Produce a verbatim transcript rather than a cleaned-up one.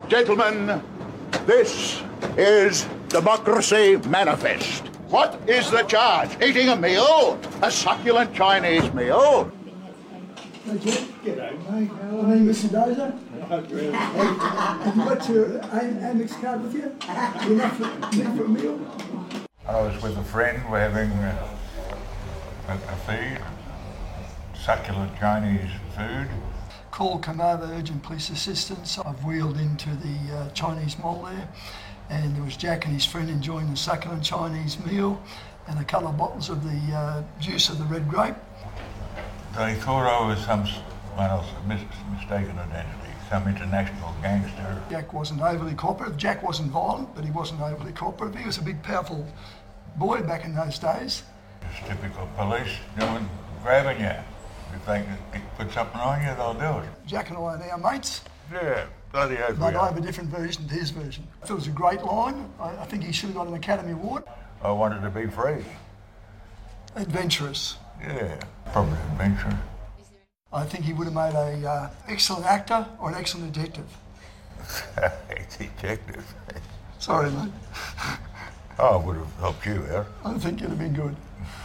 Gentlemen, this is Democracy Manifest. What is the charge? Eating a meal? A succulent Chinese meal? Hey, Jim. G'day, mate. How are you, Mister Dozer? Not really. Have you got your Amex card with you? Enough for, enough for a meal? I was with a friend. We're having uh, a, a feed, succulent Chinese food. Call Carnarvon Urgent Police Assistance. I've wheeled into the uh, Chinese mall there, and there was Jack and his friend enjoying the succulent Chinese meal and a couple of bottles of the uh, juice of the red grape. They thought I was some someone else, a mis- mistaken identity, some international gangster. Jack wasn't overly cooperative. Jack wasn't violent, but he wasn't overly cooperative. He was a big, powerful boy back in those days. Just typical police doing, grabbing you. If they can put something on you, they'll do it. Jack and I are now mates. Yeah, bloody oath we But I are. have a different version to his version. It was a great line. I, I think he should have got an Academy Award. I wanted to be free. Adventurous. Yeah, probably adventure. I think he would have made an uh, excellent actor or an excellent detective. Detective. Sorry, mate. I would have helped you out. I think you'd have been good.